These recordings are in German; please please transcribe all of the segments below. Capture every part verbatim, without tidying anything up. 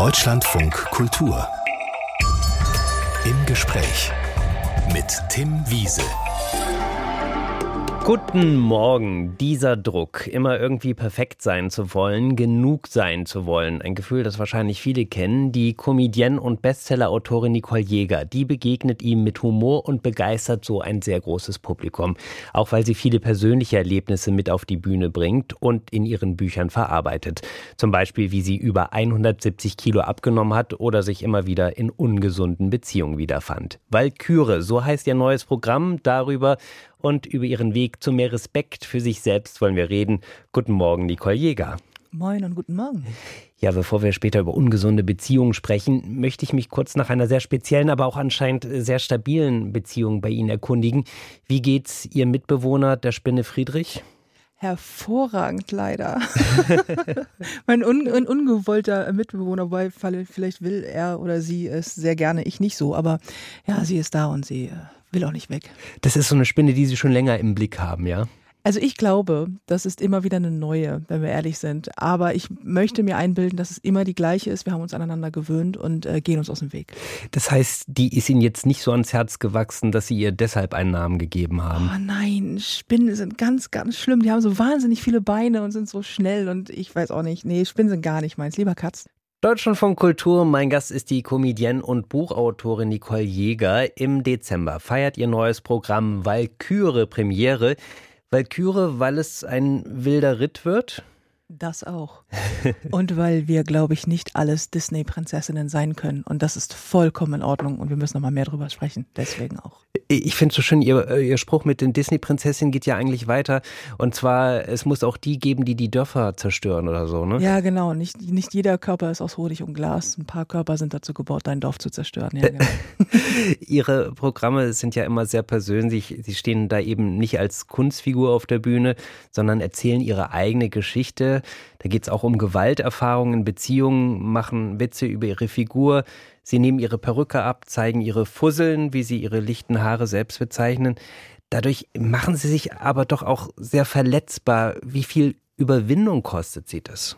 Deutschlandfunk Kultur. Im Gespräch mit Tim Wiese. Guten Morgen. Dieser Druck, immer irgendwie perfekt sein zu wollen, genug sein zu wollen. Ein Gefühl, das wahrscheinlich viele kennen. Die Comedienne und Bestseller-Autorin Nicole Jäger, die begegnet ihm mit Humor und begeistert so ein sehr großes Publikum. Auch weil sie viele persönliche Erlebnisse mit auf die Bühne bringt und in ihren Büchern verarbeitet. Zum Beispiel, wie sie über hundertsiebzig Kilo abgenommen hat oder sich immer wieder in ungesunden Beziehungen wiederfand. Walküre, so heißt ihr neues Programm. Darüber und über ihren Weg zu mehr Respekt für sich selbst wollen wir reden. Guten Morgen, Nicole Jäger. Moin und guten Morgen. Ja, bevor wir später über ungesunde Beziehungen sprechen, möchte ich mich kurz nach einer sehr speziellen, aber auch anscheinend sehr stabilen Beziehung bei Ihnen erkundigen. Wie geht's Ihr Mitbewohner, der Spinne Friedrich? Hervorragend, leider. Mein un- un- ungewollter Mitbewohner, weil vielleicht will er oder sie es sehr gerne, ich nicht so. Aber ja, sie ist da und sie äh, will auch nicht weg. Das ist so eine Spinne, die Sie schon länger im Blick haben, ja? Also ich glaube, das ist immer wieder eine neue, wenn wir ehrlich sind. Aber ich möchte mir einbilden, dass es immer die gleiche ist. Wir haben uns aneinander gewöhnt und äh, gehen uns aus dem Weg. Das heißt, die ist Ihnen jetzt nicht so ans Herz gewachsen, dass Sie ihr deshalb einen Namen gegeben haben? Oh nein, Spinnen sind ganz, ganz schlimm. Die haben so wahnsinnig viele Beine und sind so schnell. Und ich weiß auch nicht, nee, Spinnen sind gar nicht meins. Lieber Katzen. Deutschlandfunk Kultur, mein Gast ist die Comedienne und Buchautorin Nicole Jäger. Im Dezember feiert ihr neues Programm Walküre Premiere. Walküre, weil es ein wilder Ritt wird? Das auch. Und weil wir, glaube ich, nicht alles Disney-Prinzessinnen sein können. Und das ist vollkommen in Ordnung. Und wir müssen noch mal mehr drüber sprechen. Deswegen auch. Ich finde es so schön, ihr, ihr Spruch mit den Disney-Prinzessinnen geht ja eigentlich weiter. Und zwar, es muss auch die geben, die die Dörfer zerstören oder so, ne? Ja, genau. Nicht, nicht jeder Körper ist aus Honig und Glas. Ein paar Körper sind dazu gebaut, dein Dorf zu zerstören. Ja, genau. Ihre Programme sind ja immer sehr persönlich. Sie stehen da eben nicht als Kunstfigur auf der Bühne, sondern erzählen ihre eigene Geschichte. Da geht es auch um Gewalterfahrungen, Beziehungen, machen Witze über ihre Figur. Sie nehmen ihre Perücke ab, zeigen ihre Fusseln, wie sie ihre lichten Haare selbst bezeichnen. Dadurch machen sie sich aber doch auch sehr verletzbar. Wie viel Überwindung kostet sie das?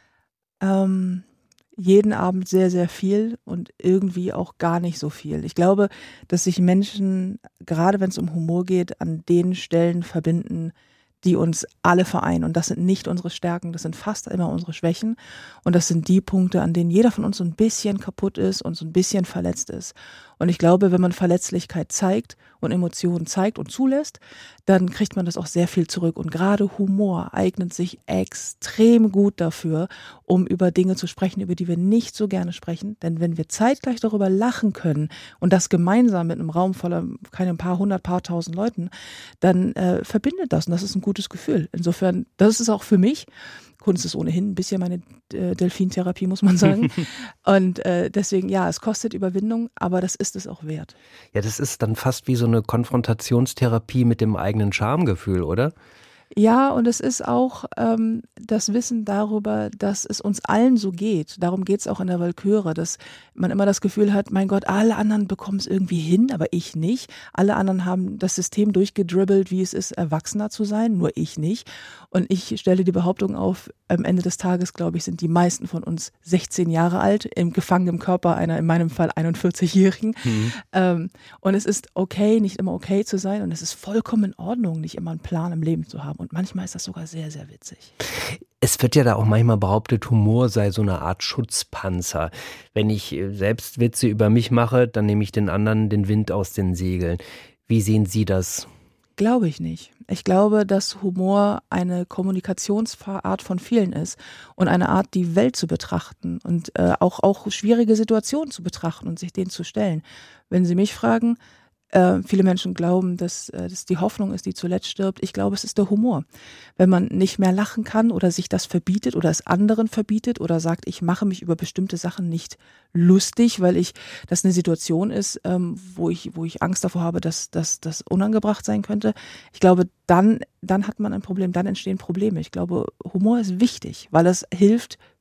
Ähm, jeden Abend sehr, sehr viel und irgendwie auch gar nicht so viel. Ich glaube, dass sich Menschen, gerade wenn es um Humor geht, an den Stellen verbinden, die uns alle vereinen. Und das sind nicht unsere Stärken, das sind fast immer unsere Schwächen. Und das sind die Punkte, an denen jeder von uns so ein bisschen kaputt ist und so ein bisschen verletzt ist. Und ich glaube, wenn man Verletzlichkeit zeigt und Emotionen zeigt und zulässt, dann kriegt man das auch sehr viel zurück. Und gerade Humor eignet sich extrem gut dafür, um über Dinge zu sprechen, über die wir nicht so gerne sprechen. Denn wenn wir zeitgleich darüber lachen können und das gemeinsam mit einem Raum voller keine paar hundert, paar tausend Leuten, dann äh, verbindet das und das ist ein gutes Gefühl. Insofern, das ist auch für mich, Kunst ist ohnehin ein bisschen meine äh, Delfintherapie, muss man sagen. Und äh, deswegen, ja, es kostet Überwindung, aber das ist es auch wert. Ja, das ist dann fast wie so eine Konfrontationstherapie mit dem eigenen Schamgefühl, oder? Ja, und es ist auch ähm, das Wissen darüber, dass es uns allen so geht. Darum geht es auch in der Walküre, dass man immer das Gefühl hat, mein Gott, alle anderen bekommen es irgendwie hin, aber ich nicht. Alle anderen haben das System durchgedribbelt, wie es ist, Erwachsener zu sein, nur ich nicht. Und ich stelle die Behauptung auf, am Ende des Tages, glaube ich, sind die meisten von uns sechzehn Jahre alt, im, gefangen im Körper einer, in meinem Fall einundvierzig-Jährigen. Mhm. Ähm, und es ist okay, nicht immer okay zu sein. Und es ist vollkommen in Ordnung, nicht immer einen Plan im Leben zu haben. Und manchmal ist das sogar sehr, sehr witzig. Es wird ja da auch manchmal behauptet, Humor sei so eine Art Schutzpanzer. Wenn ich selbst Witze über mich mache, dann nehme ich den anderen den Wind aus den Segeln. Wie sehen Sie das? Glaube ich nicht. Ich glaube, dass Humor eine Kommunikationsart von vielen ist und eine Art, die Welt zu betrachten und äh, auch, auch schwierige Situationen zu betrachten und sich denen zu stellen. Wenn Sie mich fragen, Äh, viele Menschen glauben, dass äh, das die Hoffnung ist, die zuletzt stirbt. Ich glaube, es ist der Humor. Wenn man nicht mehr lachen kann oder sich das verbietet oder es anderen verbietet oder sagt, ich mache mich über bestimmte Sachen nicht lustig, weil ich das eine Situation ist, ähm, wo ich wo ich Angst davor habe, dass dass das unangebracht sein könnte. Ich glaube, dann dann hat man ein Problem, dann entstehen Probleme. Ich glaube, Humor ist wichtig, weil es hilft,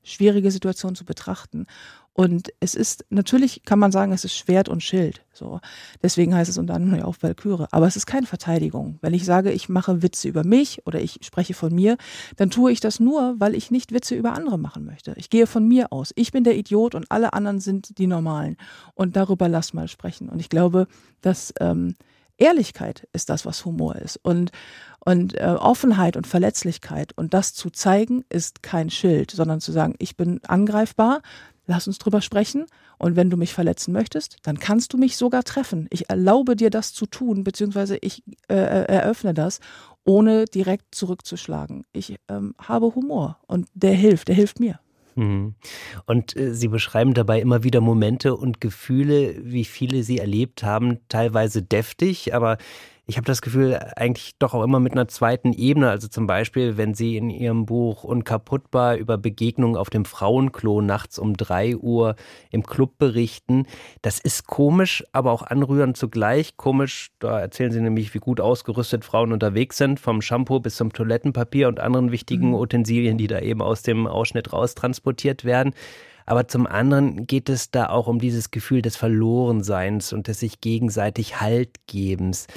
schwierige Situation zu betrachten. Und es ist, natürlich kann man sagen, es ist Schwert und Schild. So. Deswegen heißt es unter anderem ja auch Walküre. Aber es ist keine Verteidigung. Wenn ich sage, ich mache Witze über mich oder ich spreche von mir, dann tue ich das nur, weil ich nicht Witze über andere machen möchte. Ich gehe von mir aus. Ich bin der Idiot und alle anderen sind die Normalen. Und darüber lass mal sprechen. Und ich glaube, dass ähm, Ehrlichkeit ist das, was Humor ist. Und, und äh, Offenheit und Verletzlichkeit. Und das zu zeigen, ist kein Schild, sondern zu sagen, ich bin angreifbar, lass uns drüber sprechen. Und wenn du mich verletzen möchtest, dann kannst du mich sogar treffen. Ich erlaube dir das zu tun, beziehungsweise ich äh, eröffne das, ohne direkt zurückzuschlagen. Ich ähm, habe Humor und der hilft, der hilft mir. Und äh, Sie beschreiben dabei immer wieder Momente und Gefühle, wie viele Sie erlebt haben, teilweise deftig, aber ich habe das Gefühl, eigentlich doch auch immer mit einer zweiten Ebene. Also zum Beispiel, wenn Sie in Ihrem Buch Unkaputtbar über Begegnungen auf dem Frauenklo nachts um drei Uhr im Club berichten. Das ist komisch, aber auch anrührend zugleich. Komisch, da erzählen Sie nämlich, wie gut ausgerüstet Frauen unterwegs sind, vom Shampoo bis zum Toilettenpapier und anderen wichtigen Utensilien, die da eben aus dem Ausschnitt raustransportiert werden. Aber zum anderen geht es da auch um dieses Gefühl des Verlorenseins und des sich gegenseitig Haltgebens.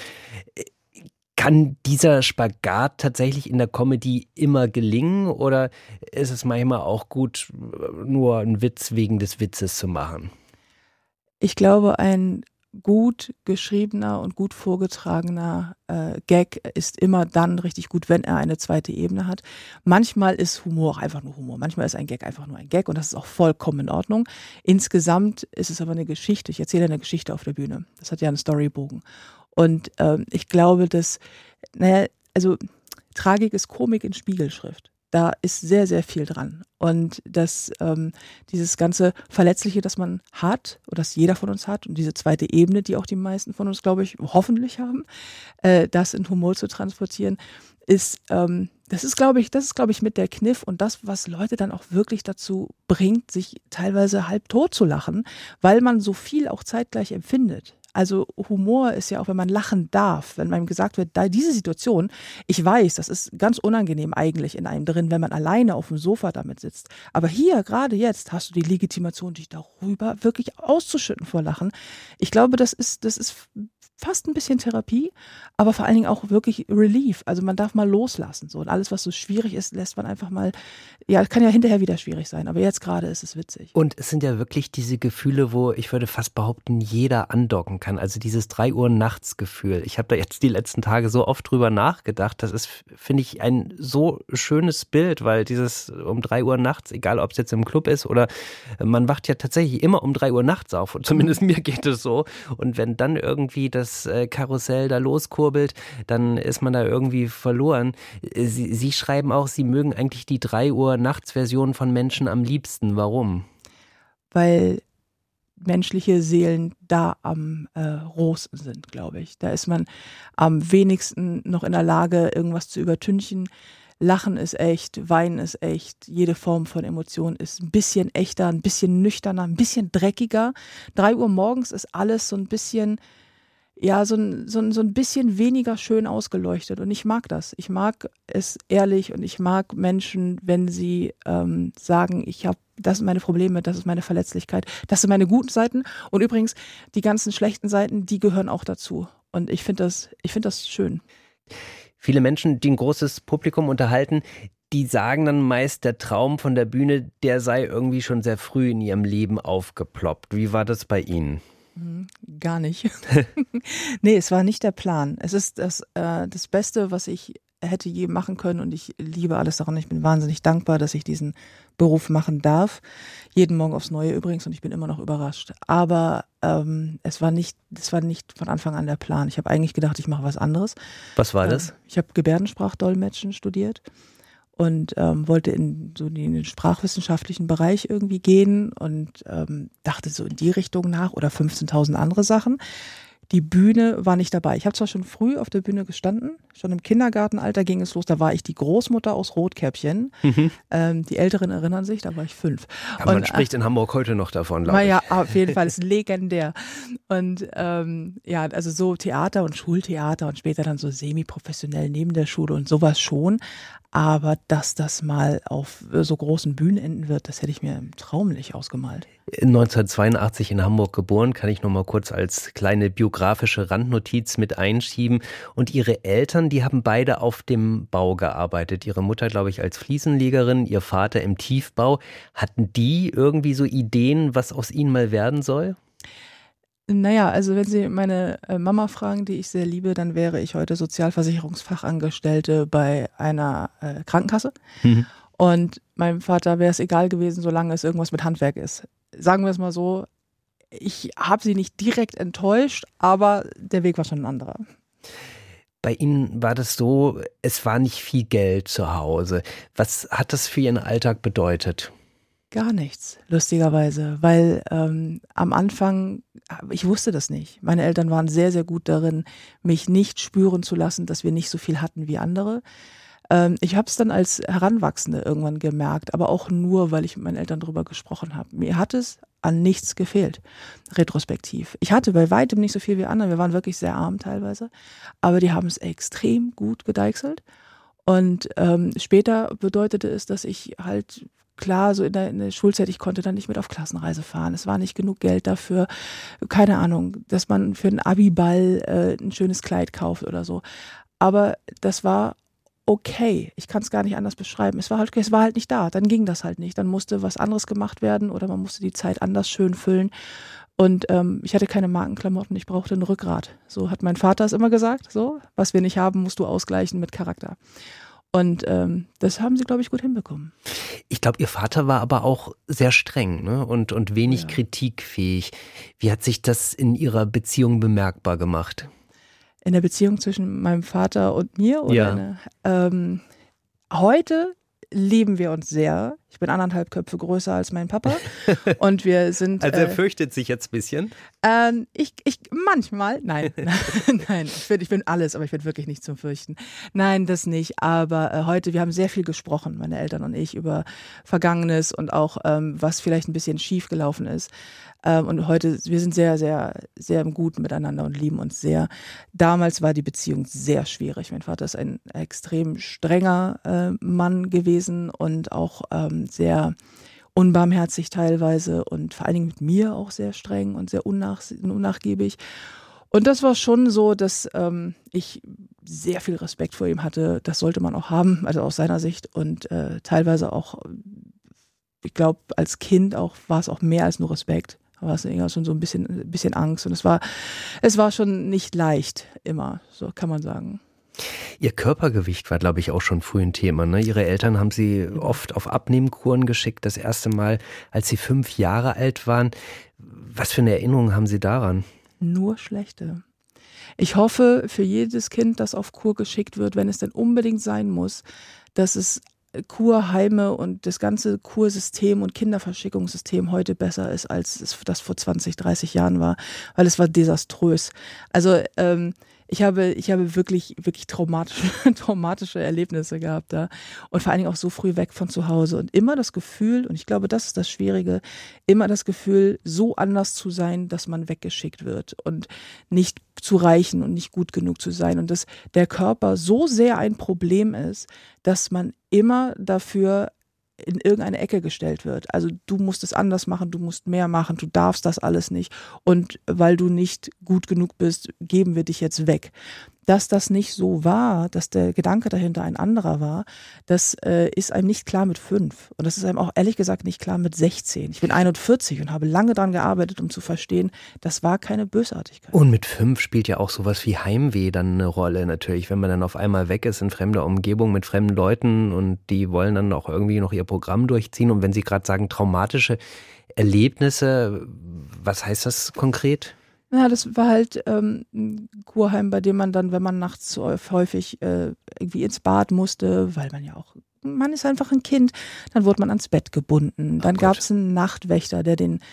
Kann dieser Spagat tatsächlich in der Comedy immer gelingen oder ist es manchmal auch gut, nur einen Witz wegen des Witzes zu machen? Ich glaube, ein gut geschriebener und gut vorgetragener äh, Gag ist immer dann richtig gut, wenn er eine zweite Ebene hat. Manchmal ist Humor auch einfach nur Humor. Manchmal ist ein Gag einfach nur ein Gag und das ist auch vollkommen in Ordnung. Insgesamt ist es aber eine Geschichte. Ich erzähle eine Geschichte auf der Bühne. Das hat ja einen Storybogen. Und ähm, ich glaube, dass, naja, also Tragik ist Komik in Spiegelschrift. Da ist sehr, sehr viel dran. Und das, ähm, dieses ganze Verletzliche, das man hat, oder das jeder von uns hat, und diese zweite Ebene, die auch die meisten von uns, glaube ich, hoffentlich haben, äh, das in Humor zu transportieren, ist, ähm, das ist, glaube ich, das ist, glaube ich, mit der Kniff und das, was Leute dann auch wirklich dazu bringt, sich teilweise halb tot zu lachen, weil man so viel auch zeitgleich empfindet. Also Humor ist ja auch, wenn man lachen darf, wenn einem gesagt wird, da diese Situation, ich weiß, das ist ganz unangenehm eigentlich in einem drin, wenn man alleine auf dem Sofa damit sitzt. Aber hier, gerade jetzt, hast du die Legitimation, dich darüber wirklich auszuschütten vor Lachen. Ich glaube, das ist, das ist fast ein bisschen Therapie, aber vor allen Dingen auch wirklich Relief. Also man darf mal loslassen. So. Und alles, was so schwierig ist, lässt man einfach mal, ja, kann ja hinterher wieder schwierig sein, aber jetzt gerade ist es witzig. Und es sind ja wirklich diese Gefühle, wo ich würde fast behaupten, jeder andocken kann. Also dieses drei Uhr nachts Gefühl. Ich habe da jetzt die letzten Tage so oft drüber nachgedacht. Das ist, finde ich, ein so schönes Bild, weil dieses um drei Uhr nachts, egal ob es jetzt im Club ist oder man wacht ja tatsächlich immer um drei Uhr nachts auf. Und zumindest mir geht es so. Und wenn dann irgendwie das Karussell da loskurbelt, dann ist man da irgendwie verloren. Sie, Sie schreiben auch, Sie mögen eigentlich die drei Uhr nachts Version von Menschen am liebsten. Warum? Weil menschliche Seelen da am äh, rohsten sind, glaube ich. Da ist man am wenigsten noch in der Lage, irgendwas zu übertünchen. Lachen ist echt, Weinen ist echt, jede Form von Emotion ist ein bisschen echter, ein bisschen nüchterner, ein bisschen dreckiger. Drei Uhr morgens ist alles so ein bisschen, ja, so ein, so ein, so ein bisschen weniger schön ausgeleuchtet und ich mag das. Ich mag es ehrlich und ich mag Menschen, wenn sie ähm, sagen, ich habe, das sind meine Probleme, das ist meine Verletzlichkeit, das sind meine guten Seiten und übrigens die ganzen schlechten Seiten, die gehören auch dazu und ich finde das, ich finde das schön. Viele Menschen, die ein großes Publikum unterhalten, die sagen dann meist, der Traum von der Bühne, der sei irgendwie schon sehr früh in ihrem Leben aufgeploppt. Wie war das bei Ihnen? Gar nicht. Nee, es war nicht der Plan. Es ist das, äh, das Beste, was ich hätte je machen können und ich liebe alles daran. Ich bin wahnsinnig dankbar, dass ich diesen Beruf machen darf. Jeden Morgen aufs Neue übrigens und ich bin immer noch überrascht. Aber ähm, es war nicht, das war nicht von Anfang an der Plan. Ich habe eigentlich gedacht, ich mache was anderes. Was war das? Ähm, ich habe Gebärdensprachdolmetschen studiert und ähm, wollte in so in den sprachwissenschaftlichen Bereich irgendwie gehen und ähm, dachte so in die Richtung nach oder fünfzehntausend andere Sachen. Die Bühne war nicht dabei. Ich habe zwar schon früh auf der Bühne gestanden, schon im Kindergartenalter ging es los, da war ich die Großmutter aus Rotkäppchen. Mhm. Ähm, die Älteren erinnern sich, da war ich fünf. Ja, man und, spricht in Hamburg heute noch davon, glaube ich. Ja, auf jeden Fall, ist legendär. Und ähm, ja, also so Theater und Schultheater und später dann so semi-professionell neben der Schule und sowas schon. Aber dass das mal auf so großen Bühnen enden wird, das hätte ich mir im Traum nicht ausgemalt. neunzehnhundertzweiundachtzig in Hamburg geboren, kann ich noch mal kurz als kleine biografische Randnotiz mit einschieben. Und Ihre Eltern, die haben beide auf dem Bau gearbeitet. Ihre Mutter, glaube ich, als Fliesenlegerin, Ihr Vater im Tiefbau. Hatten die irgendwie so Ideen, was aus Ihnen mal werden soll? Naja, also wenn Sie meine Mama fragen, die ich sehr liebe, dann wäre ich heute Sozialversicherungsfachangestellte bei einer äh, Krankenkasse. Mhm. Und meinem Vater wäre es egal gewesen, solange es irgendwas mit Handwerk ist. Sagen wir es mal so, ich habe sie nicht direkt enttäuscht, aber der Weg war schon ein anderer. Bei Ihnen war das so, es war nicht viel Geld zu Hause. Was hat das für Ihren Alltag bedeutet? Gar nichts, lustigerweise, weil ähm, am Anfang, ich wusste das nicht. Meine Eltern waren sehr, sehr gut darin, mich nicht spüren zu lassen, dass wir nicht so viel hatten wie andere. Ähm, ich habe es dann als Heranwachsende irgendwann gemerkt, aber auch nur, weil ich mit meinen Eltern darüber gesprochen habe. Mir hat es an nichts gefehlt, retrospektiv. Ich hatte bei weitem nicht so viel wie andere, wir waren wirklich sehr arm teilweise, aber die haben es extrem gut gedeichselt. Und ähm, später bedeutete es, dass ich halt klar, so in der, in der Schulzeit, ich konnte dann nicht mit auf Klassenreise fahren. Es war nicht genug Geld dafür, keine Ahnung, dass man für einen Abiball äh, ein schönes Kleid kauft oder so. Aber das war okay. Ich kann es gar nicht anders beschreiben. Es war halt, es war halt nicht da. Dann ging das halt nicht. Dann musste was anderes gemacht werden oder man musste die Zeit anders schön füllen. Und ähm, ich hatte keine Markenklamotten, ich brauchte ein Rückgrat. So hat mein Vater es immer gesagt. So, was wir nicht haben, musst du ausgleichen mit Charakter. Und ähm, das haben sie, glaube ich, gut hinbekommen. Ich glaube, Ihr Vater war aber auch sehr streng, ne? und, und wenig ja. kritikfähig. Wie hat sich das in Ihrer Beziehung bemerkbar gemacht? In der Beziehung zwischen meinem Vater und mir? Oder ja. eine, ähm, heute lieben wir uns sehr. Ich bin anderthalb Köpfe größer als mein Papa und wir sind... Also er äh, fürchtet sich jetzt ein bisschen? Ähm, ich, ich, manchmal, nein, nein, ich bin, ich bin alles, aber ich bin wirklich nicht zum Fürchten. Nein, das nicht, aber äh, heute, wir haben sehr viel gesprochen, meine Eltern und ich, über Vergangenes und auch, ähm, was vielleicht ein bisschen schief gelaufen ist. Ähm, und heute, wir sind sehr, sehr, sehr im Guten miteinander und lieben uns sehr. Damals war die Beziehung sehr schwierig. Mein Vater ist ein extrem strenger äh, Mann gewesen und auch ähm, sehr unbarmherzig teilweise und vor allen Dingen mit mir auch sehr streng und sehr unnach, unnachgiebig. Und das war schon so, dass ähm, ich sehr viel Respekt vor ihm hatte. Das sollte man auch haben, also aus seiner Sicht. Und äh, teilweise auch, ich glaube, als Kind auch war es auch mehr als nur Respekt. Da war es irgendwie schon so ein bisschen, ein bisschen Angst. Und es war, es war schon nicht leicht immer, so kann man sagen. Ihr Körpergewicht war, glaube ich, auch schon früh ein Thema, ne? Ihre Eltern haben Sie oft auf Abnehmkuren geschickt, das erste Mal, als Sie fünf Jahre alt waren. Was für eine Erinnerung haben Sie daran? Nur schlechte. Ich hoffe für jedes Kind, das auf Kur geschickt wird, wenn es denn unbedingt sein muss, dass es Kurheime und das ganze Kursystem und Kinderverschickungssystem heute besser ist, als es das vor zwanzig, dreißig Jahren war, weil es war desaströs. Also ähm, Ich habe, ich habe wirklich, wirklich traumatische, traumatische Erlebnisse gehabt da und vor allen Dingen auch so früh weg von zu Hause und immer das Gefühl, und ich glaube, das ist das Schwierige, immer das Gefühl, so anders zu sein, dass man weggeschickt wird und nicht zu reichen und nicht gut genug zu sein und dass der Körper so sehr ein Problem ist, dass man immer dafür in irgendeine Ecke gestellt wird. Also du musst es anders machen, du musst mehr machen, du darfst das alles nicht und weil du nicht gut genug bist, geben wir dich jetzt weg. Dass das nicht so war, dass der Gedanke dahinter ein anderer war, das äh, ist einem nicht klar mit fünf. Und das ist einem auch ehrlich gesagt nicht klar mit sechzehn. Ich bin einundvierzig und habe lange daran gearbeitet, um zu verstehen, das war keine Bösartigkeit. Und mit fünf spielt ja auch sowas wie Heimweh dann eine Rolle natürlich, wenn man dann auf einmal weg ist in fremder Umgebung mit fremden Leuten und die wollen dann auch irgendwie noch ihr Programm durchziehen. Und wenn Sie gerade sagen, traumatische Erlebnisse, was heißt das konkret? Ja, das war halt ähm, ein Kurheim, bei dem man dann, wenn man nachts so häufig äh, irgendwie ins Bad musste, weil man ja auch, man ist einfach ein Kind, dann wurde man ans Bett gebunden. Dann gab es einen Nachtwächter, der den,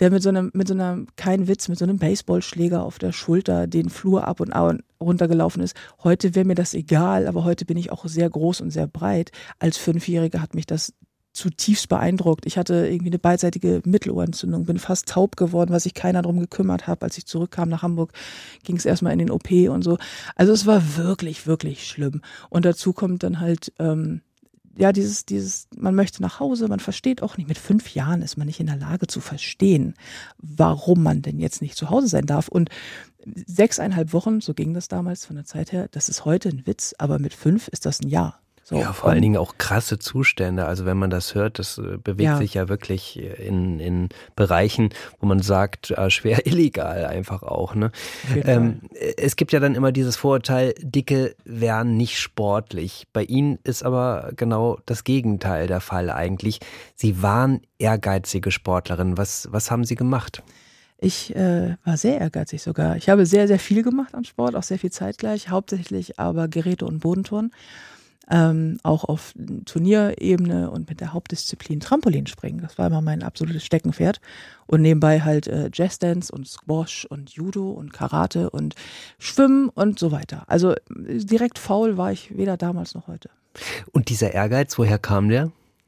der mit so einem, mit so einem, kein Witz, mit so einem Baseballschläger auf der Schulter den Flur ab und runtergelaufen ist. Heute wäre mir das egal, aber heute bin ich auch sehr groß und sehr breit. Als Fünfjährige hat mich das zutiefst beeindruckt. Ich hatte irgendwie eine beidseitige Mittelohrentzündung, bin fast taub geworden, weil sich keiner drum gekümmert hat. Als ich zurückkam nach Hamburg, ging es erstmal in den O P und so. Also es war wirklich, wirklich schlimm. Und dazu kommt dann halt, ähm, ja, dieses, dieses, man möchte nach Hause, man versteht auch nicht, mit fünf Jahren ist man nicht in der Lage zu verstehen, warum man denn jetzt nicht zu Hause sein darf. Und sechseinhalb Wochen, so ging das damals von der Zeit her, das ist heute ein Witz, aber mit fünf ist das ein Jahr. So, ja, vor allen Dingen auch krasse Zustände. Also wenn man das hört, das äh, bewegt ja. sich ja wirklich in, in Bereichen, wo man sagt, äh, schwer illegal einfach auch. Ne? Ähm, es gibt ja dann immer dieses Vorurteil, Dicke wären nicht sportlich. Bei Ihnen ist aber genau das Gegenteil der Fall eigentlich. Sie waren ehrgeizige Sportlerin. Was, was haben Sie gemacht? Ich äh, war sehr ehrgeizig sogar. Ich habe sehr, sehr viel gemacht an Sport, auch sehr viel zeitgleich, hauptsächlich aber Geräte- und Bodenturnen. Ähm, auch auf Turnierebene und mit der Hauptdisziplin Trampolinspringen. Das war immer mein absolutes Steckenpferd. Und nebenbei halt äh, Jazzdance und Squash und Judo und Karate und Schwimmen und so weiter. Also direkt faul war ich weder damals noch heute. Und dieser Ehrgeiz, woher kam der?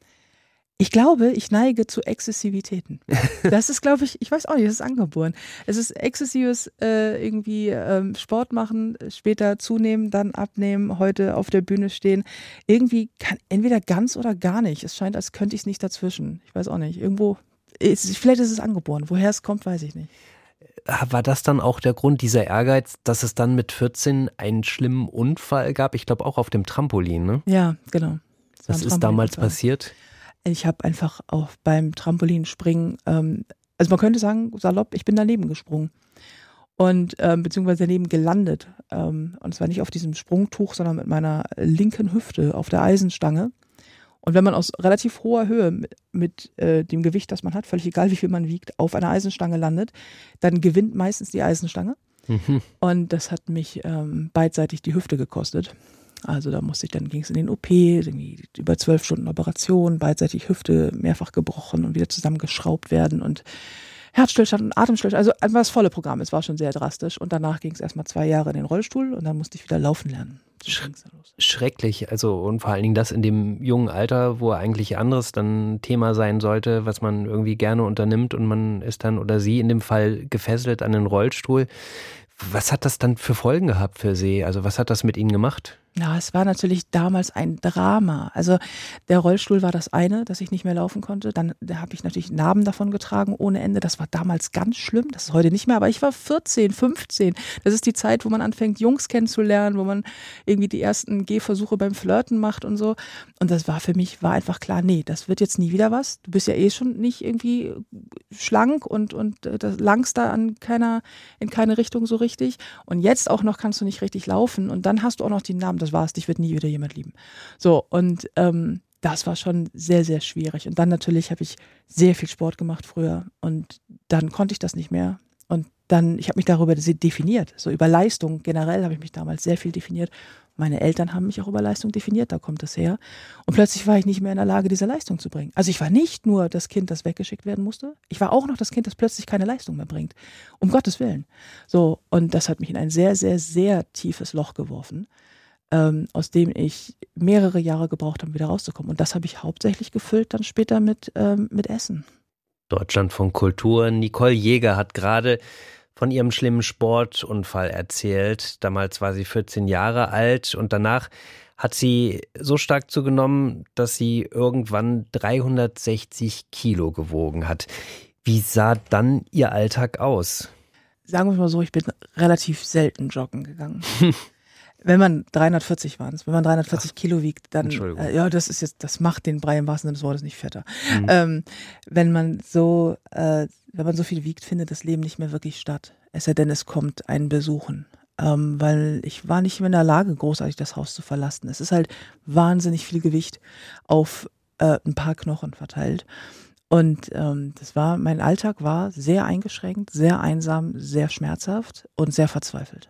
Ich glaube, ich neige zu Exzessivitäten. Das ist, glaube ich, ich weiß auch nicht, das ist angeboren. Es ist exzessives äh, irgendwie ähm, Sport machen, später zunehmen, dann abnehmen, heute auf der Bühne stehen. Irgendwie kann entweder ganz oder gar nicht. Es scheint, als könnte ich es nicht dazwischen. Ich weiß auch nicht. Irgendwo, ist, vielleicht ist es angeboren. Woher es kommt, weiß ich nicht. War das dann auch der Grund, dieser Ehrgeiz, dass es dann mit vierzehn einen schlimmen Unfall gab? Ich glaube auch auf dem Trampolin, ne? Ja, genau. Was ist damals passiert? Ich habe einfach auch beim Trampolinspringen, ähm, also man könnte sagen, salopp, ich bin daneben gesprungen und ähm, beziehungsweise daneben gelandet. Ähm, und zwar nicht auf diesem Sprungtuch, sondern mit meiner linken Hüfte auf der Eisenstange. Und wenn man aus relativ hoher Höhe mit, mit äh, dem Gewicht, das man hat, völlig egal wie viel man wiegt, auf einer Eisenstange landet, dann gewinnt meistens die Eisenstange. Mhm. Und das hat mich ähm, beidseitig die Hüfte gekostet. Also da musste ich, dann ging es in den O P, irgendwie über zwölf Stunden Operation, beidseitig Hüfte mehrfach gebrochen und wieder zusammengeschraubt werden und Herzstillstand und Atemstillstand. Also einfach das volle Programm. Es war schon sehr drastisch. Und danach ging es erstmal zwei Jahre in den Rollstuhl und dann musste ich wieder laufen lernen. Sch- Schrecklich. Also und vor allen Dingen das in dem jungen Alter, wo eigentlich anderes dann Thema sein sollte, was man irgendwie gerne unternimmt und man ist dann oder sie in dem Fall gefesselt an den Rollstuhl. Was hat das dann für Folgen gehabt für Sie? Also was hat das mit Ihnen gemacht? Ja, es war natürlich damals ein Drama. Also der Rollstuhl war das eine, dass ich nicht mehr laufen konnte. Dann da habe ich natürlich Narben davon getragen ohne Ende. Das war damals ganz schlimm. Das ist heute nicht mehr. Aber ich war vierzehn, fünfzehn. Das ist die Zeit, wo man anfängt, Jungs kennenzulernen, wo man irgendwie die ersten Gehversuche beim Flirten macht und so. Und das war für mich, war einfach klar, nee, das wird jetzt nie wieder was. Du bist ja eh schon nicht irgendwie schlank und, und das langst da an keiner, in keine Richtung so richtig. Und jetzt auch noch kannst du nicht richtig laufen. Und dann hast du auch noch die Narben. Das war's, dich wird nie wieder jemand lieben. So, und ähm, das war schon sehr, sehr schwierig. Und dann natürlich habe ich sehr viel Sport gemacht früher und dann konnte ich das nicht mehr. Und dann, ich habe mich darüber definiert, so über Leistung generell habe ich mich damals sehr viel definiert. Meine Eltern haben mich auch über Leistung definiert, da kommt es her. Und plötzlich war ich nicht mehr in der Lage, diese Leistung zu bringen. Also ich war nicht nur das Kind, das weggeschickt werden musste, ich war auch noch das Kind, das plötzlich keine Leistung mehr bringt. Um Gottes Willen. So, und das hat mich in ein sehr, sehr, sehr tiefes Loch geworfen. Ähm, aus dem ich mehrere Jahre gebraucht habe, wieder rauszukommen. Und das habe ich hauptsächlich gefüllt dann später mit, ähm, mit Essen. Deutschlandfunk Kultur. Nicole Jäger hat gerade von ihrem schlimmen Sportunfall erzählt. Damals war sie vierzehn Jahre alt und danach hat sie so stark zugenommen, dass sie irgendwann dreihundertsechzig Kilo gewogen hat. Wie sah dann ihr Alltag aus? Sagen wir mal so, ich bin relativ selten joggen gegangen. Wenn man dreihundertvierzig waren, wenn man dreihundertvierzig Ach, Kilo wiegt, dann, äh, ja, das ist jetzt, das macht den Brei im wahrsten Sinne des Wortes nicht fetter. Mhm. Ähm, wenn man so, äh, wenn man so viel wiegt, findet das Leben nicht mehr wirklich statt. Es sei denn, es kommt einen besuchen. Ähm, weil ich war nicht mehr in der Lage, großartig das Haus zu verlassen. Es ist halt wahnsinnig viel Gewicht auf äh, ein paar Knochen verteilt. Und ähm, das war, mein Alltag war sehr eingeschränkt, sehr einsam, sehr schmerzhaft und sehr verzweifelt.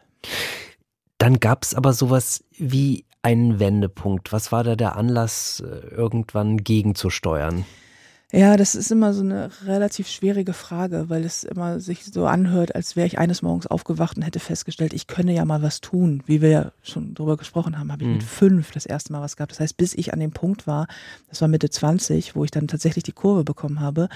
Dann gab es aber sowas wie einen Wendepunkt. Was war da der Anlass, irgendwann gegenzusteuern? Ja, das ist immer so eine relativ schwierige Frage, weil es immer sich so anhört, als wäre ich eines Morgens aufgewacht und hätte festgestellt, ich könne ja mal was tun. Wie wir ja schon drüber gesprochen haben, habe ich Mhm. mit fünf das erste Mal was gehabt. Das heißt, bis ich an dem Punkt war, das war Mitte zwanzig, wo ich dann tatsächlich die Kurve bekommen habe,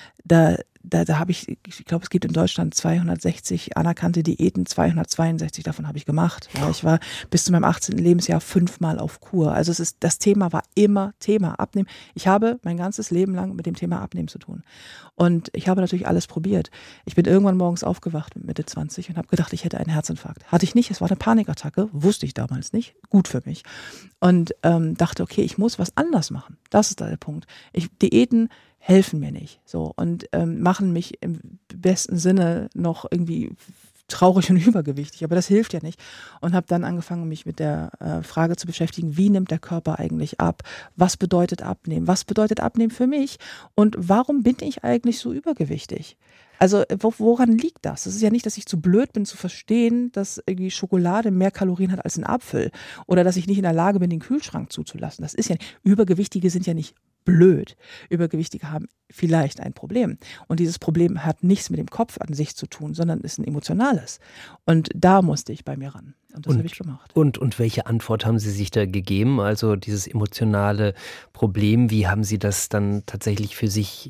da Da, da habe ich, ich glaube, es gibt in Deutschland zweihundertsechzig anerkannte Diäten, zweihundertzweiundsechzig davon habe ich gemacht. Ja, ich war bis zu meinem achtzehnten Lebensjahr fünfmal auf Kur. Also es ist, das Thema war immer Thema, Abnehmen. Ich habe mein ganzes Leben lang mit dem Thema Abnehmen zu tun. Und ich habe natürlich alles probiert. Ich bin irgendwann morgens aufgewacht mit Mitte zwanzig und habe gedacht, ich hätte einen Herzinfarkt. Hatte ich nicht, es war eine Panikattacke, wusste ich damals nicht. Gut für mich. Und ähm, dachte, okay, ich muss was anders machen. Das ist da der Punkt. Ich, Diäten helfen mir nicht, so, und ähm, machen mich im besten Sinne noch irgendwie traurig und übergewichtig, aber das hilft ja nicht. Und habe dann angefangen, mich mit der äh, Frage zu beschäftigen, wie nimmt der Körper eigentlich ab? Was bedeutet Abnehmen? Was bedeutet Abnehmen für mich? Und warum bin ich eigentlich so übergewichtig? Also wo, woran liegt das? Es ist ja nicht, dass ich zu blöd bin zu verstehen, dass irgendwie Schokolade mehr Kalorien hat als ein Apfel oder dass ich nicht in der Lage bin, den Kühlschrank zuzulassen. Das ist ja nicht, Übergewichtige sind ja nicht blöd. Übergewichtige haben vielleicht ein Problem. Und dieses Problem hat nichts mit dem Kopf an sich zu tun, sondern ist ein emotionales. Und da musste ich bei mir ran. Und das habe ich gemacht. Und, und welche Antwort haben Sie sich da gegeben? Also dieses emotionale Problem, wie haben Sie das dann tatsächlich für sich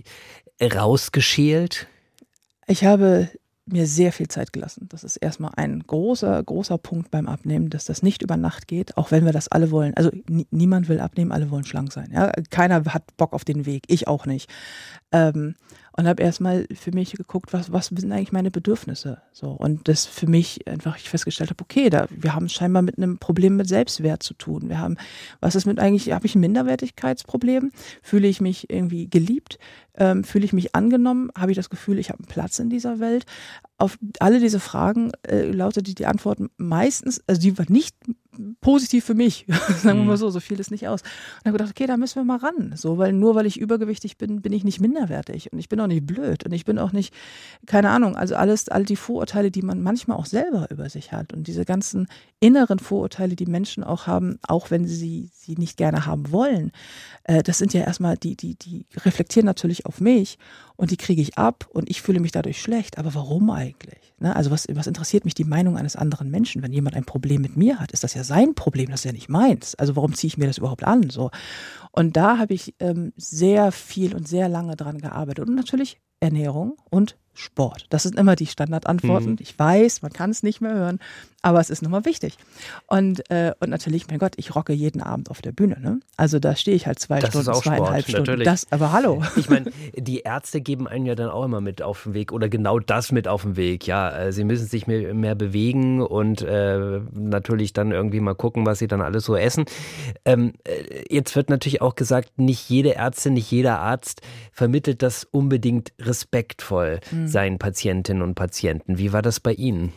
rausgeschält? Ich habe mir sehr viel Zeit gelassen. Das ist erstmal ein großer, großer Punkt beim Abnehmen, dass das nicht über Nacht geht, auch wenn wir das alle wollen. Also n- niemand will abnehmen, alle wollen schlank sein. Ja? Keiner hat Bock auf den Weg, ich auch nicht. Ähm, und habe erstmal für mich geguckt, was, was sind eigentlich meine Bedürfnisse? So, und das für mich einfach, ich festgestellt habe, okay, da, wir haben es scheinbar mit einem Problem mit Selbstwert zu tun. Wir haben, was ist mit eigentlich, habe ich ein Minderwertigkeitsproblem? Fühle ich mich irgendwie geliebt? Ähm, fühle ich mich angenommen? Habe ich das Gefühl, ich habe einen Platz in dieser Welt? Auf alle diese Fragen äh, lautete die Antwort meistens, also die war nicht positiv für mich, sagen wir mal so, so fiel es nicht aus. Und dann habe ich gedacht, okay, da müssen wir mal ran, so, weil nur weil ich übergewichtig bin, bin ich nicht minderwertig und ich bin auch nicht blöd und ich bin auch nicht, keine Ahnung, also alles, all die Vorurteile, die man manchmal auch selber über sich hat und diese ganzen inneren Vorurteile, die Menschen auch haben, auch wenn sie sie nicht gerne haben wollen, äh, das sind ja erstmal, die, die, die reflektieren natürlich auf mich und die kriege ich ab und ich fühle mich dadurch schlecht. Aber warum eigentlich? Ne? Also was, was interessiert mich die Meinung eines anderen Menschen? Wenn jemand ein Problem mit mir hat, ist das ja sein Problem, das ist ja nicht meins. Also warum ziehe ich mir das überhaupt an? So. Und da habe ich ähm, sehr viel und sehr lange dran gearbeitet. Und natürlich Ernährung und Sport. Das sind immer die Standardantworten. Mhm. Ich weiß, man kann es nicht mehr hören, aber es ist nun mal wichtig. Und, äh, und natürlich, mein Gott, ich rocke jeden Abend auf der Bühne. Ne? Also da stehe ich halt zwei das Stunden, ist auch zweieinhalb Sport, Stunden. Natürlich. Das, aber hallo. Ich meine, die Ärzte geben einen ja dann auch immer mit auf den Weg oder genau das mit auf den Weg. Ja, äh, sie müssen sich mehr, mehr bewegen und äh, natürlich dann irgendwie mal gucken, was sie dann alles so essen. Ähm, äh, jetzt wird natürlich auch gesagt, nicht jede Ärztin, nicht jeder Arzt vermittelt das unbedingt respektvoll mhm. seinen Patientinnen und Patienten. Wie war das bei Ihnen?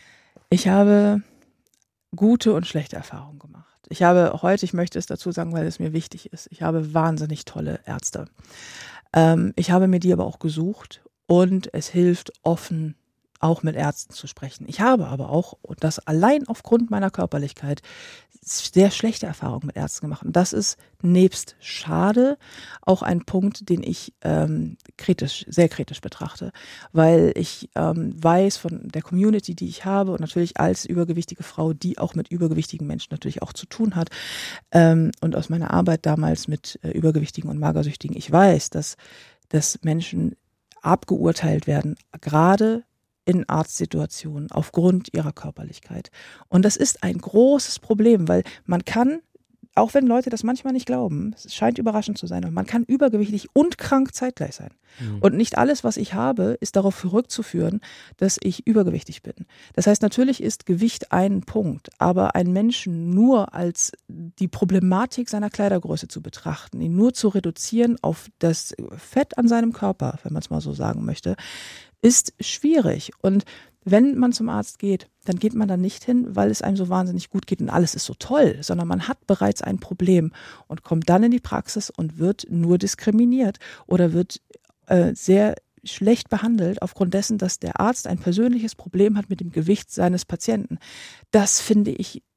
Ich habe gute und schlechte Erfahrungen gemacht. Ich habe heute, ich möchte es dazu sagen, weil es mir wichtig ist, ich habe wahnsinnig tolle Ärzte. Ähm, ich habe mir die aber auch gesucht und es hilft offen, auch mit Ärzten zu sprechen. Ich habe aber auch, und das allein aufgrund meiner Körperlichkeit, sehr schlechte Erfahrungen mit Ärzten gemacht. Und das ist nebst schade auch ein Punkt, den ich ähm, kritisch, sehr kritisch betrachte, weil ich ähm, weiß von der Community, die ich habe und natürlich als übergewichtige Frau, die auch mit übergewichtigen Menschen natürlich auch zu tun hat ähm, und aus meiner Arbeit damals mit äh, Übergewichtigen und Magersüchtigen, ich weiß, dass, dass Menschen abgeurteilt werden, gerade in Arztsituationen aufgrund ihrer Körperlichkeit. Und das ist ein großes Problem, weil man kann, auch wenn Leute das manchmal nicht glauben, es scheint überraschend zu sein, aber man kann übergewichtig und krank zeitgleich sein. Mhm. Und nicht alles, was ich habe, ist darauf zurückzuführen, dass ich übergewichtig bin. Das heißt, natürlich ist Gewicht ein Punkt, aber einen Menschen nur als die Problematik seiner Kleidergröße zu betrachten, ihn nur zu reduzieren auf das Fett an seinem Körper, wenn man es mal so sagen möchte, ist schwierig. Und wenn man zum Arzt geht, dann geht man da nicht hin, weil es einem so wahnsinnig gut geht und alles ist so toll, sondern man hat bereits ein Problem und kommt dann in die Praxis und wird nur diskriminiert oder wird äh, sehr schlecht behandelt aufgrund dessen, dass der Arzt ein persönliches Problem hat mit dem Gewicht seines Patienten. Das finde ich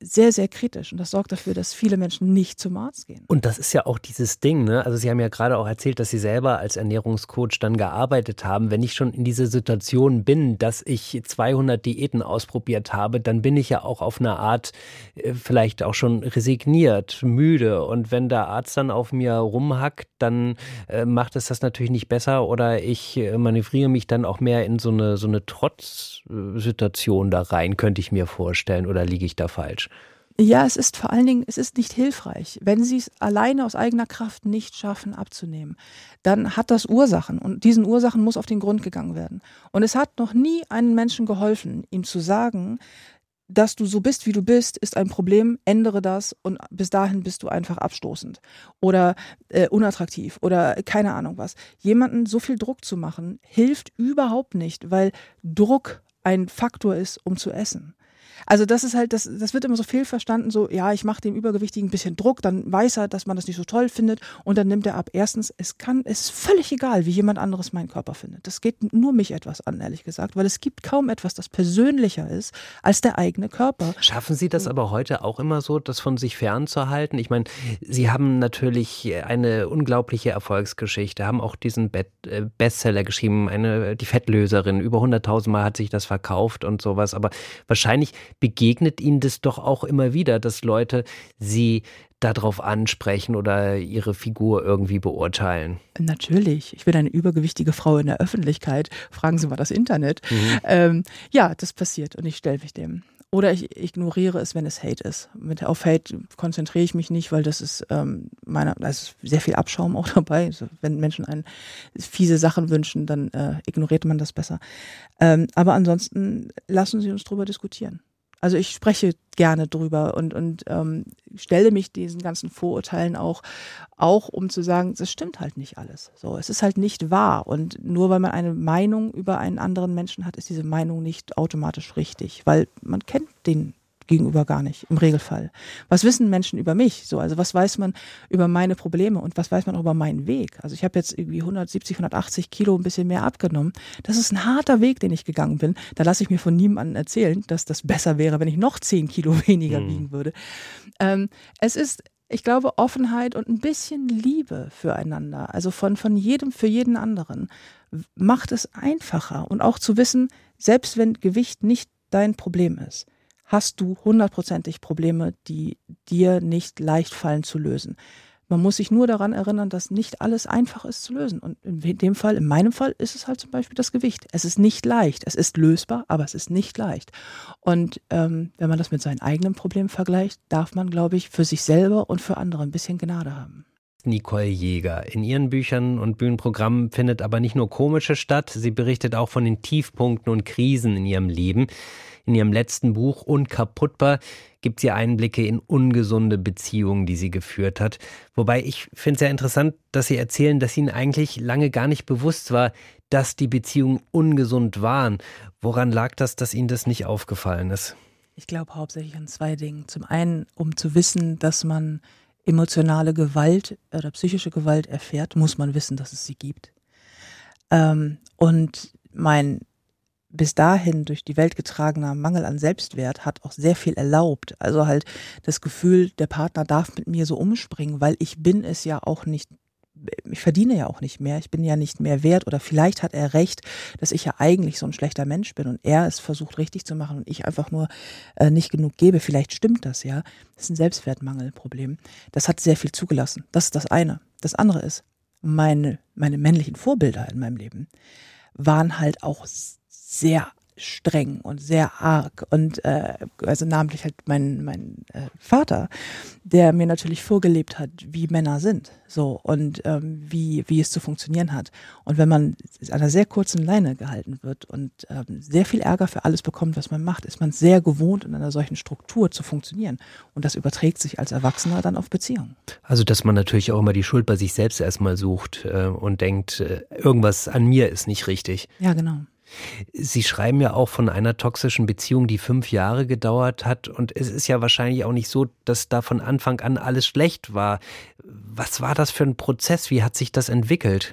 sehr, sehr kritisch. Und das sorgt dafür, dass viele Menschen nicht zum Arzt gehen. Und das ist ja auch dieses Ding, ne? Also Sie haben ja gerade auch erzählt, dass Sie selber als Ernährungscoach dann gearbeitet haben. Wenn ich schon in dieser Situation bin, dass ich zweihundert Diäten ausprobiert habe, dann bin ich ja auch auf eine Art äh, vielleicht auch schon resigniert, müde. Und wenn der Arzt dann auf mir rumhackt, dann äh, macht es das natürlich nicht besser. Oder ich äh, manövriere mich dann auch mehr in so eine, so eine Trotzsituation da rein, könnte ich mir vorstellen. Oder liege ich da falsch? Ja, es ist vor allen Dingen, es ist nicht hilfreich. Wenn Sie es alleine aus eigener Kraft nicht schaffen abzunehmen, dann hat das Ursachen und diesen Ursachen muss auf den Grund gegangen werden. Und es hat noch nie einem Menschen geholfen, ihm zu sagen, dass du so bist, wie du bist, ist ein Problem, ändere das und bis dahin bist du einfach abstoßend oder äh, unattraktiv oder keine Ahnung was. Jemanden so viel Druck zu machen, hilft überhaupt nicht, weil Druck ein Faktor ist, um zu essen. Also das ist halt, das, das wird immer so fehlverstanden, so, ja, ich mache dem Übergewichtigen ein bisschen Druck, dann weiß er, dass man das nicht so toll findet und dann nimmt er ab. Erstens, es kann, es ist völlig egal, wie jemand anderes meinen Körper findet. Das geht nur mich etwas an, ehrlich gesagt, weil es gibt kaum etwas, das persönlicher ist als der eigene Körper. Schaffen Sie das aber heute auch immer so, das von sich fernzuhalten? Ich meine, Sie haben natürlich eine unglaubliche Erfolgsgeschichte, haben auch diesen Bestseller geschrieben, eine, die Fettlöserin, über hunderttausend Mal hat sich das verkauft und sowas, aber wahrscheinlich begegnet Ihnen das doch auch immer wieder, dass Leute Sie darauf ansprechen oder Ihre Figur irgendwie beurteilen? Natürlich. Ich bin eine übergewichtige Frau in der Öffentlichkeit. Fragen Sie mal das Internet. Mhm. Ähm, ja, das passiert und ich stelle mich dem. Oder ich ignoriere es, wenn es Hate ist. Mit, auf Hate konzentriere ich mich nicht, weil das ist ähm, meiner, da ist sehr viel Abschaum auch dabei. Also wenn Menschen einen fiese Sachen wünschen, dann äh, ignoriert man das besser. Ähm, aber ansonsten lassen Sie uns drüber diskutieren. Also ich spreche gerne drüber und, und ähm, stelle mich diesen ganzen Vorurteilen auch, auch um zu sagen, das stimmt halt nicht alles. So, es ist halt nicht wahr. Und nur weil man eine Meinung über einen anderen Menschen hat, ist diese Meinung nicht automatisch richtig, weil man kennt den Gegenüber gar nicht, im Regelfall. Was wissen Menschen über mich? So, also was weiß man über meine Probleme und was weiß man auch über meinen Weg? Also ich habe jetzt irgendwie hundertsiebzig, hundertachtzig Kilo ein bisschen mehr abgenommen. Das ist ein harter Weg, den ich gegangen bin. Da lasse ich mir von niemandem erzählen, dass das besser wäre, wenn ich noch zehn Kilo weniger mhm. wiegen würde. Ähm, es ist, ich glaube, Offenheit und ein bisschen Liebe füreinander, also von, von jedem für jeden anderen, macht es einfacher. Und auch zu wissen, selbst wenn Gewicht nicht dein Problem ist, hast du hundertprozentig Probleme, die dir nicht leicht fallen zu lösen. Man muss sich nur daran erinnern, dass nicht alles einfach ist zu lösen. Und in dem Fall, in meinem Fall, ist es halt zum Beispiel das Gewicht. Es ist nicht leicht. Es ist lösbar, aber es ist nicht leicht. Und ähm, wenn man das mit seinen eigenen Problemen vergleicht, darf man, glaube ich, für sich selber und für andere ein bisschen Gnade haben. Nicole Jäger. In ihren Büchern und Bühnenprogrammen findet aber nicht nur Komisches statt, sie berichtet auch von den Tiefpunkten und Krisen in ihrem Leben. In ihrem letzten Buch Unkaputtbar gibt sie Einblicke in ungesunde Beziehungen, die sie geführt hat. Wobei ich finde es sehr interessant, dass Sie erzählen, dass Ihnen eigentlich lange gar nicht bewusst war, dass die Beziehungen ungesund waren. Woran lag das, dass Ihnen das nicht aufgefallen ist? Ich glaube hauptsächlich an zwei Dingen. Zum einen, um zu wissen, dass man emotionale Gewalt oder psychische Gewalt erfährt, muss man wissen, dass es sie gibt. Ähm, und mein bis dahin durch die Welt getragener Mangel an Selbstwert hat auch sehr viel erlaubt. Also halt das Gefühl, der Partner darf mit mir so umspringen, weil ich bin es ja auch nicht, ich verdiene ja auch nicht mehr, ich bin ja nicht mehr wert oder vielleicht hat er recht, dass ich ja eigentlich so ein schlechter Mensch bin und er es versucht richtig zu machen und ich einfach nur äh, nicht genug gebe. Vielleicht stimmt das ja. Das ist ein Selbstwertmangelproblem. Das hat sehr viel zugelassen. Das ist das eine. Das andere ist, meine, meine männlichen Vorbilder in meinem Leben waren halt auch sehr streng und sehr arg und äh, also namentlich halt mein mein äh, Vater, der mir natürlich vorgelebt hat, wie Männer sind, so und ähm, wie wie es zu funktionieren hat. Und wenn man an einer sehr kurzen Leine gehalten wird und ähm, sehr viel Ärger für alles bekommt, was man macht, ist man sehr gewohnt, in einer solchen Struktur zu funktionieren. Und das überträgt sich als Erwachsener dann auf Beziehungen. Also dass man natürlich auch immer die Schuld bei sich selbst erstmal sucht äh, und denkt, äh, irgendwas an mir ist nicht richtig. Ja, genau. Sie schreiben ja auch von einer toxischen Beziehung, die fünf Jahre gedauert hat. Und es ist ja wahrscheinlich auch nicht so, dass da von Anfang an alles schlecht war. Was war das für ein Prozess? Wie hat sich das entwickelt?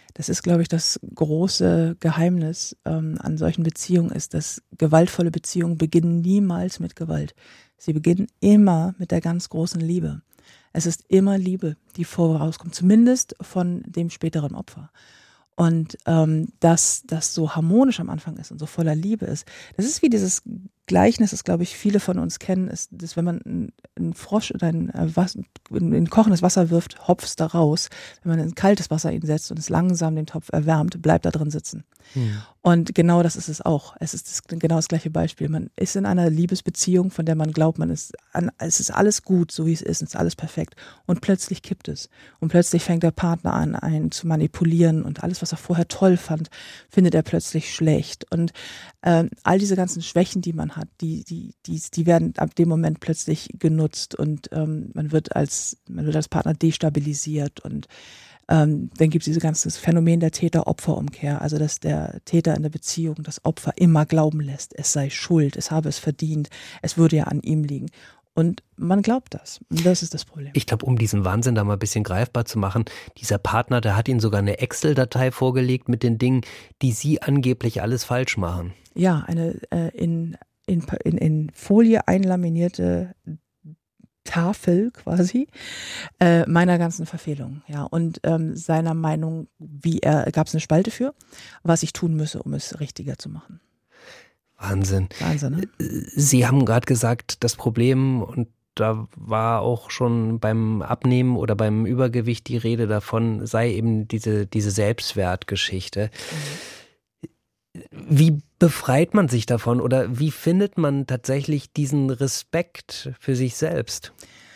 Das ist, glaube ich, das große Geheimnis ähm, an solchen Beziehungen ist, dass gewaltvolle Beziehungen beginnen niemals mit Gewalt. Sie beginnen immer mit der ganz großen Liebe. Es ist immer Liebe, die vorauskommt, zumindest von dem späteren Opfer. Und ähm, dass das so harmonisch am Anfang ist und so voller Liebe ist, das ist wie dieses Gleichnis, das, glaube ich, viele von uns kennen, ist, dass wenn man einen Frosch oder ein, was, in kochendes Wasser wirft, hopft da raus. Wenn man in kaltes Wasser ihn setzt und es langsam den Topf erwärmt, bleibt da drin sitzen. Hm. Und genau das ist es auch. Es ist das, genau das gleiche Beispiel. Man ist in einer Liebesbeziehung, von der man glaubt, man ist an, es ist alles gut, so wie es ist, es ist alles perfekt. Und plötzlich kippt es. Und plötzlich fängt der Partner an, einen zu manipulieren und alles, was er vorher toll fand, findet er plötzlich schlecht. Und ähm, all diese ganzen Schwächen, die man hat, die, die, die, die werden ab dem Moment plötzlich genutzt und ähm, man wird als, man wird als Partner destabilisiert und ähm, dann gibt es dieses ganze Phänomen der Täter-Opfer-Umkehr, also dass der Täter in der Beziehung das Opfer immer glauben lässt, es sei schuld, es habe es verdient, es würde ja an ihm liegen. Und man glaubt das. Und das ist das Problem. Ich glaube, um diesen Wahnsinn da mal ein bisschen greifbar zu machen, dieser Partner, der hat Ihnen sogar eine Excel-Datei vorgelegt mit den Dingen, die Sie angeblich alles falsch machen. Ja, eine äh, in, in, in, in Folie einlaminierte Tafel quasi äh, meiner ganzen Verfehlungen. Ja, und ähm, seiner Meinung, wie er, gab es eine Spalte für, was ich tun müsse, um es richtiger zu machen. Wahnsinn. Wahnsinn, ne? Sie haben gerade gesagt, das Problem, und da war auch schon beim Abnehmen oder beim Übergewicht die Rede davon, sei eben diese, diese Selbstwertgeschichte. Mhm. Wie befreit man sich davon oder wie findet man tatsächlich diesen Respekt für sich selbst?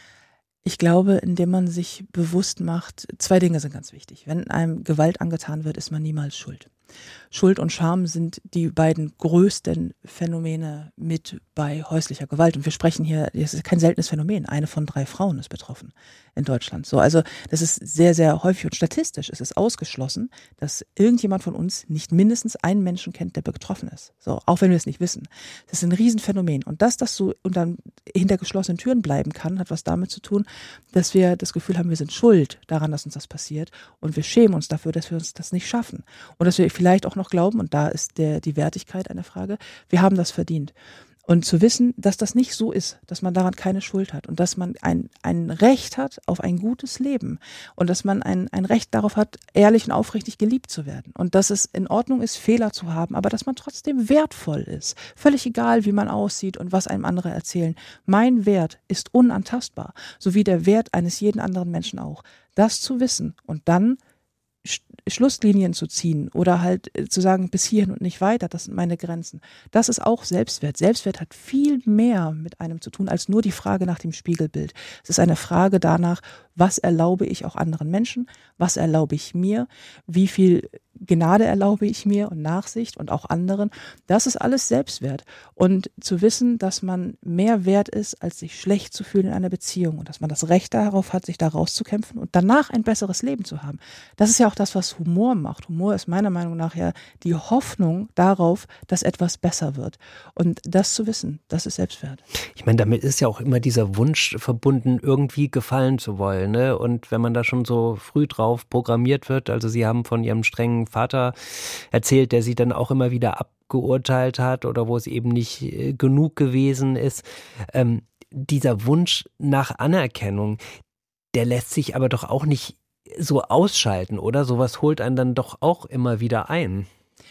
Ich glaube, indem man sich bewusst macht, zwei Dinge sind ganz wichtig. Wenn einem Gewalt angetan wird, ist man niemals schuld. Schuld und Scham sind die beiden größten Phänomene mit bei häuslicher Gewalt. Und wir sprechen hier, das ist kein seltenes Phänomen, eine von drei Frauen ist betroffen in Deutschland. So, also das ist sehr, sehr häufig und statistisch ist es ausgeschlossen, dass irgendjemand von uns nicht mindestens einen Menschen kennt, der betroffen ist. So, auch wenn wir es nicht wissen. Das ist ein Riesenphänomen. Und dass das so und dann hinter geschlossenen Türen bleiben kann, hat was damit zu tun, dass wir das Gefühl haben, wir sind schuld daran, dass uns das passiert. Und wir schämen uns dafür, dass wir uns das nicht schaffen. Und dass wir vielleicht auch noch glauben, und da ist der, die Wertigkeit eine Frage, wir haben das verdient. Und zu wissen, dass das nicht so ist, dass man daran keine Schuld hat und dass man ein, ein Recht hat auf ein gutes Leben und dass man ein, ein Recht darauf hat, ehrlich und aufrichtig geliebt zu werden und dass es in Ordnung ist, Fehler zu haben, aber dass man trotzdem wertvoll ist. Völlig egal, wie man aussieht und was einem andere erzählen. Mein Wert ist unantastbar, so wie der Wert eines jeden anderen Menschen auch. Das zu wissen und dann Schlusslinien zu ziehen oder halt zu sagen, bis hierhin und nicht weiter, das sind meine Grenzen. Das ist auch Selbstwert. Selbstwert hat viel mehr mit einem zu tun, als nur die Frage nach dem Spiegelbild. Es ist eine Frage danach, was erlaube ich auch anderen Menschen, was erlaube ich mir, wie viel Gnade erlaube ich mir und Nachsicht und auch anderen. Das ist alles Selbstwert. Und zu wissen, dass man mehr wert ist, als sich schlecht zu fühlen in einer Beziehung und dass man das Recht darauf hat, sich da rauszukämpfen und danach ein besseres Leben zu haben. Das ist ja auch das, was Humor macht. Humor ist meiner Meinung nach ja die Hoffnung darauf, dass etwas besser wird. Und das zu wissen, das ist Selbstwert. Ich meine, damit ist ja auch immer dieser Wunsch verbunden, irgendwie gefallen zu wollen, ne? Und wenn man da schon so früh drauf programmiert wird, also Sie haben von Ihrem strengen Vater erzählt, der Sie dann auch immer wieder abgeurteilt hat oder wo es eben nicht äh, genug gewesen ist. Ähm, dieser Wunsch nach Anerkennung, der lässt sich aber doch auch nicht so ausschalten, oder? Sowas holt einen dann doch auch immer wieder ein.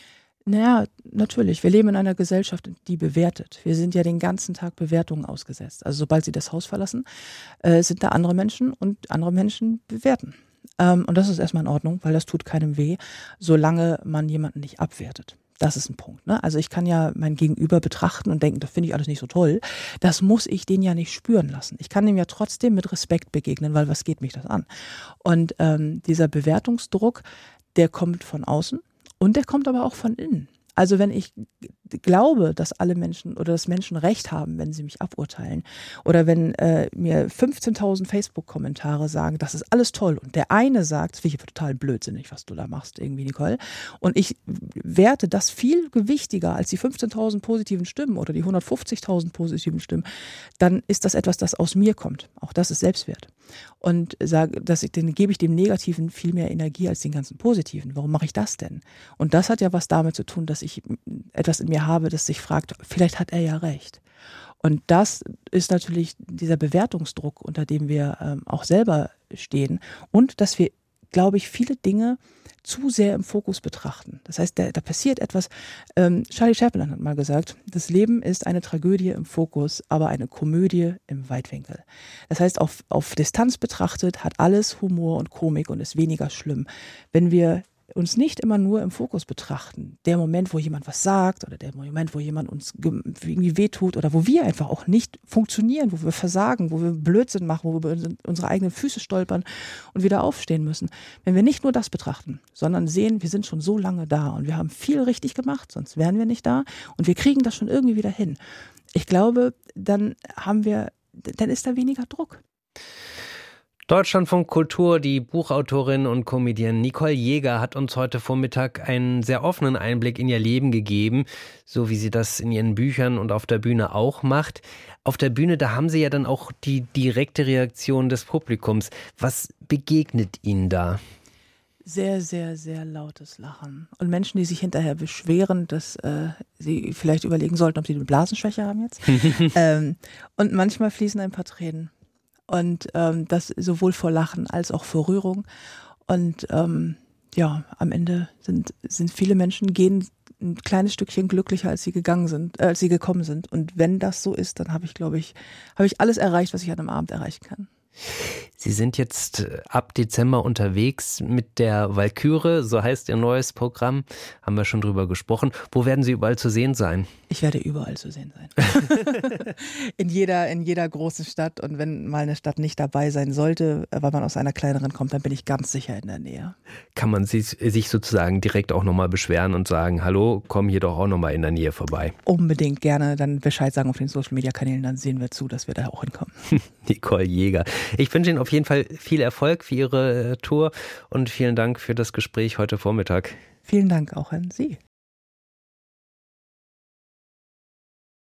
Naja, natürlich. Wir leben in einer Gesellschaft, die bewertet. Wir sind ja den ganzen Tag Bewertungen ausgesetzt. Also sobald Sie das Haus verlassen, äh, sind da andere Menschen und andere Menschen bewerten. Ähm, und das ist erstmal in Ordnung, weil das tut keinem weh, solange man jemanden nicht abwertet. Das ist ein Punkt, ne? Also ich kann ja mein Gegenüber betrachten und denken, das finde ich alles nicht so toll. Das muss ich den ja nicht spüren lassen. Ich kann dem ja trotzdem mit Respekt begegnen, weil was geht mich das an? Und ähm, dieser Bewertungsdruck, der kommt von außen und der kommt aber auch von innen. Also wenn ich glaube, dass alle Menschen oder dass Menschen Recht haben, wenn sie mich aburteilen. Oder wenn äh, mir fünfzehntausend Facebook-Kommentare sagen, das ist alles toll. Und der eine sagt, das finde ich total blödsinnig, was du da machst, irgendwie, Nicole. Und ich werte das viel gewichtiger als die fünfzehntausend positiven Stimmen oder die hundertfünfzigtausend positiven Stimmen. Dann ist das etwas, das aus mir kommt. Auch das ist Selbstwert. Und sage, dass ich, dann gebe ich dem Negativen viel mehr Energie als den ganzen Positiven. Warum mache ich das denn? Und das hat ja was damit zu tun, dass ich etwas in mir habe, das sich fragt, vielleicht hat er ja recht. Und das ist natürlich dieser Bewertungsdruck, unter dem wir ähm, auch selber stehen. Und dass wir, glaube ich, viele Dinge zu sehr im Fokus betrachten. Das heißt, da, da passiert etwas. Ähm, Charlie Chaplin hat mal gesagt, das Leben ist eine Tragödie im Fokus, aber eine Komödie im Weitwinkel. Das heißt, auf, auf Distanz betrachtet hat alles Humor und Komik und ist weniger schlimm. Wenn wir uns nicht immer nur im Fokus betrachten, der Moment, wo jemand was sagt oder der Moment, wo jemand uns irgendwie wehtut oder wo wir einfach auch nicht funktionieren, wo wir versagen, wo wir Blödsinn machen, wo wir unsere eigenen Füße stolpern und wieder aufstehen müssen. Wenn wir nicht nur das betrachten, sondern sehen, wir sind schon so lange da und wir haben viel richtig gemacht, sonst wären wir nicht da und wir kriegen das schon irgendwie wieder hin. Ich glaube, dann haben wir, dann ist da weniger Druck. Deutschlandfunk Kultur, die Buchautorin und Comedienne Nicole Jäger hat uns heute Vormittag einen sehr offenen Einblick in ihr Leben gegeben, so wie sie das in ihren Büchern und auf der Bühne auch macht. Auf der Bühne, da haben Sie ja dann auch die direkte Reaktion des Publikums. Was begegnet Ihnen da? Sehr, sehr, sehr lautes Lachen. Und Menschen, die sich hinterher beschweren, dass äh, sie vielleicht überlegen sollten, ob sie eine Blasenschwäche haben jetzt. ähm, und manchmal fließen ein paar Tränen. Und ähm, das sowohl vor Lachen als auch vor Rührung. Und ähm, ja, am Ende sind, sind viele Menschen, gehen ein kleines Stückchen glücklicher, als sie gegangen sind, äh, als sie gekommen sind. Und wenn das so ist, dann habe ich, glaube ich, habe ich alles erreicht, was ich an einem Abend erreichen kann. Sie sind jetzt ab Dezember unterwegs mit der Walküre, so heißt Ihr neues Programm, haben wir schon drüber gesprochen. Wo werden Sie überall zu sehen sein? Ich werde überall zu sehen sein. in jeder, in jeder großen Stadt, und wenn mal eine Stadt nicht dabei sein sollte, weil man aus einer kleineren kommt, dann bin ich ganz sicher in der Nähe. Kann man sich, sich sozusagen direkt auch nochmal beschweren und sagen, hallo, komm hier doch auch nochmal in der Nähe vorbei? Unbedingt gerne, dann Bescheid sagen auf den Social-Media-Kanälen, dann sehen wir zu, dass wir da auch hinkommen. Nicole Jäger. Ich wünsche Ihnen auf jeden Fall viel Erfolg für Ihre Tour und vielen Dank für das Gespräch heute Vormittag. Vielen Dank auch an Sie.